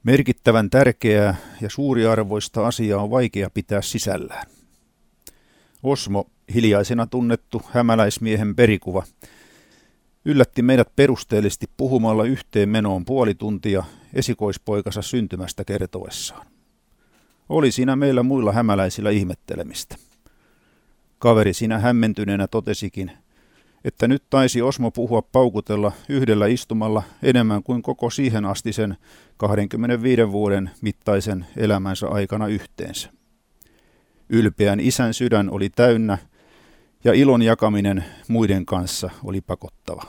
Merkittävän tärkeää ja suuriarvoista asiaa on vaikea pitää sisällään. Osmo, hiljaisena tunnettu hämäläismiehen perikuva, yllätti meidät perusteellisesti puhumalla yhteen menoon puoli tuntia esikoispoikansa syntymästä kertoessaan. Oli siinä meillä muilla hämäläisillä ihmettelemistä. Kaveri siinä hämmentyneenä totesikin, että nyt taisi Osmo puhua paukutella yhdellä istumalla enemmän kuin koko siihen asti sen 25 vuoden mittaisen elämänsä aikana yhteensä. Ylpeän isän sydän oli täynnä ja ilon jakaminen muiden kanssa oli pakottava.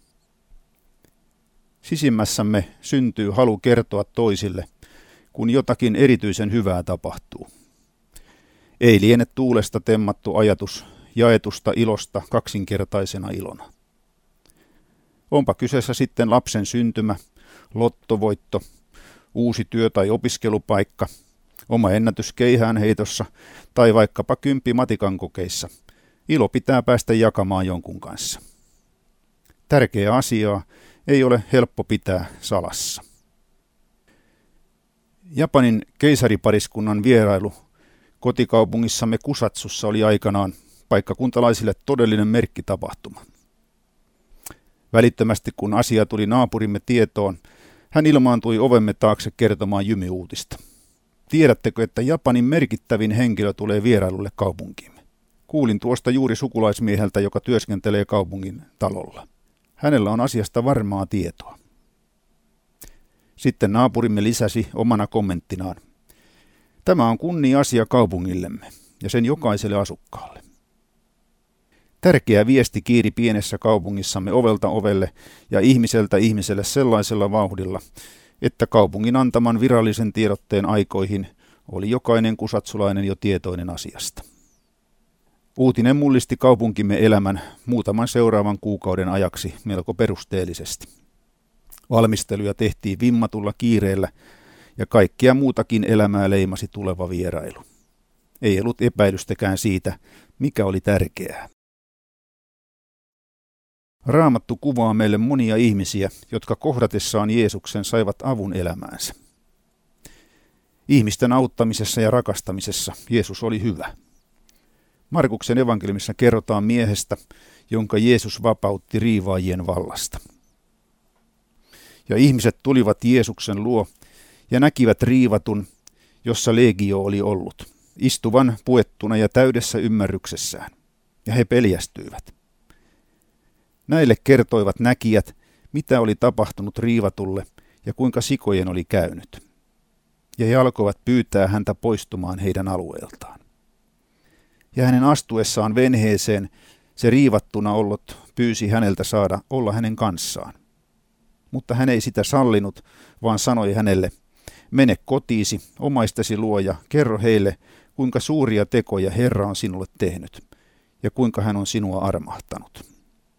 Sisimmässämme syntyy halu kertoa toisille, kun jotakin erityisen hyvää tapahtuu. Ei liene tuulesta temmattu ajatus jaetusta ilosta kaksinkertaisena ilona. Onpa kyseessä sitten lapsen syntymä, lottovoitto, uusi työ- tai opiskelupaikka, oma ennätys keihäänheitossa tai vaikkapa 10 matikan kokeissa. Ilo pitää päästä jakamaan jonkun kanssa. Tärkeää asiaa ei ole helppo pitää salassa. Japanin keisaripariskunnan vierailu kotikaupungissamme Kusatsussa oli aikanaan paikkakuntalaisille todellinen merkkitapahtuma. Välittömästi kun asia tuli naapurimme tietoon, hän ilmaantui ovemme taakse kertomaan jymy-uutista. Tiedättekö, että Japanin merkittävin henkilö tulee vierailulle kaupunkiimme? Kuulin tuosta juuri sukulaismieheltä, joka työskentelee kaupungin talolla. Hänellä on asiasta varmaa tietoa. Sitten naapurimme lisäsi omana kommenttinaan. Tämä on kunnia-asia kaupungillemme ja sen jokaiselle asukkaalle. Tärkeä viesti kiiri pienessä kaupungissamme ovelta ovelle ja ihmiseltä ihmiselle sellaisella vauhdilla, että kaupungin antaman virallisen tiedotteen aikoihin oli jokainen kusatsulainen jo tietoinen asiasta. Uutinen mullisti kaupunkimme elämän muutaman seuraavan kuukauden ajaksi melko perusteellisesti. Valmisteluja tehtiin vimmatulla kiireellä ja kaikkea muutakin elämää leimasi tuleva vierailu. Ei ollut epäilystäkään siitä, mikä oli tärkeää. Raamattu kuvaa meille monia ihmisiä, jotka kohdatessaan Jeesuksen saivat avun elämäänsä. Ihmisten auttamisessa ja rakastamisessa Jeesus oli hyvä. Markuksen evankeliumissa kerrotaan miehestä, jonka Jeesus vapautti riivaajien vallasta. Ja ihmiset tulivat Jeesuksen luo ja näkivät riivatun, jossa legio oli ollut, istuvan puettuna ja täydessä ymmärryksessään, ja he peljästyivät. Näille kertoivat näkijät, mitä oli tapahtunut riivatulle ja kuinka sikojen oli käynyt. Ja he alkoivat pyytää häntä poistumaan heidän alueeltaan. Ja hänen astuessaan venheeseen se riivattuna ollut pyysi häneltä saada olla hänen kanssaan. Mutta hän ei sitä sallinut, vaan sanoi hänelle, mene kotiisi, omaistesi luo ja kerro heille, kuinka suuria tekoja Herra on sinulle tehnyt ja kuinka hän on sinua armahtanut.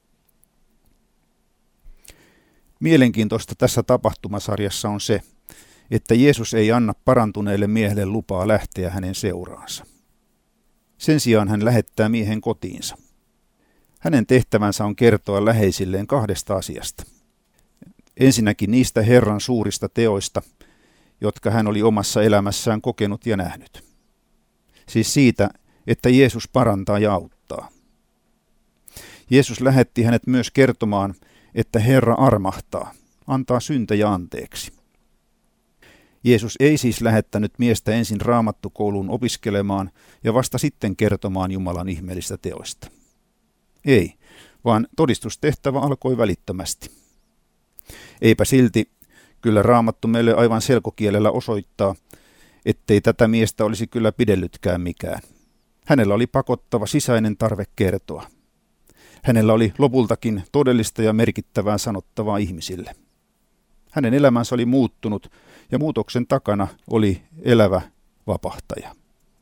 Mielenkiintoista tässä tapahtumasarjassa on se, että Jeesus ei anna parantuneelle miehelle lupaa lähteä hänen seuraansa. Sen sijaan hän lähettää miehen kotiinsa. Hänen tehtävänsä on kertoa läheisilleen 2 asiasta. Ensinnäkin niistä Herran suurista teoista, jotka hän oli omassa elämässään kokenut ja nähnyt. Siis siitä, että Jeesus parantaa ja auttaa. Jeesus lähetti hänet myös kertomaan, että Herra armahtaa, antaa syntejä anteeksi. Jeesus ei siis lähettänyt miestä ensin raamattukouluun opiskelemaan ja vasta sitten kertomaan Jumalan ihmeellistä teoista. Ei, vaan todistustehtävä alkoi välittömästi. Eipä silti, kyllä Raamattu meille aivan selkokielellä osoittaa, ettei tätä miestä olisi kyllä pidellytkään mikään. Hänellä oli pakottava sisäinen tarve kertoa. Hänellä oli lopultakin todellista ja merkittävää sanottavaa ihmisille. Hänen elämänsä oli muuttunut ja muutoksen takana oli elävä vapahtaja.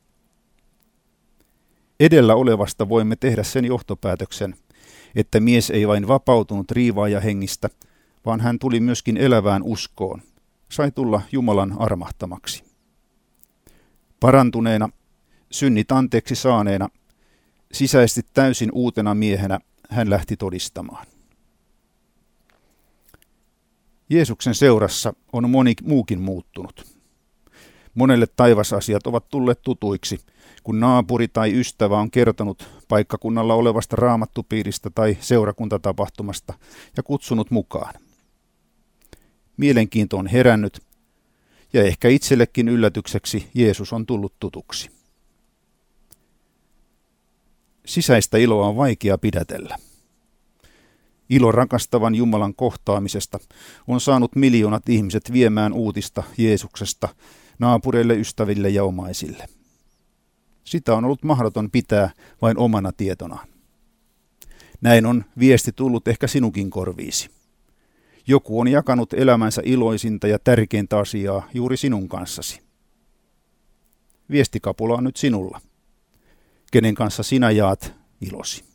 Edellä olevasta voimme tehdä sen johtopäätöksen, että mies ei vain vapautunut riivaajahengistä, vaan hän tuli myöskin elävään uskoon, sai tulla Jumalan armahtamaksi. Parantuneena, synnit anteeksi saaneena, sisäisesti täysin uutena miehenä hän lähti todistamaan. Jeesuksen seurassa on moni muukin muuttunut. Monelle taivasasiat ovat tulleet tutuiksi, kun naapuri tai ystävä on kertonut paikkakunnalla olevasta raamattupiiristä tai seurakuntatapahtumasta ja kutsunut mukaan. Mielenkiinto on herännyt ja ehkä itsellekin yllätykseksi Jeesus on tullut tutuksi. Sisäistä iloa on vaikea pidätellä. Ilo rakastavan Jumalan kohtaamisesta on saanut miljoonat ihmiset viemään uutista Jeesuksesta naapureille, ystäville ja omaisille. Sitä on ollut mahdoton pitää vain omana tietonaan. Näin on viesti tullut ehkä sinunkin korviisi. Joku on jakanut elämänsä iloisinta ja tärkeintä asiaa juuri sinun kanssasi. Viestikapula on nyt sinulla. Kenen kanssa sinä jaat ilosi?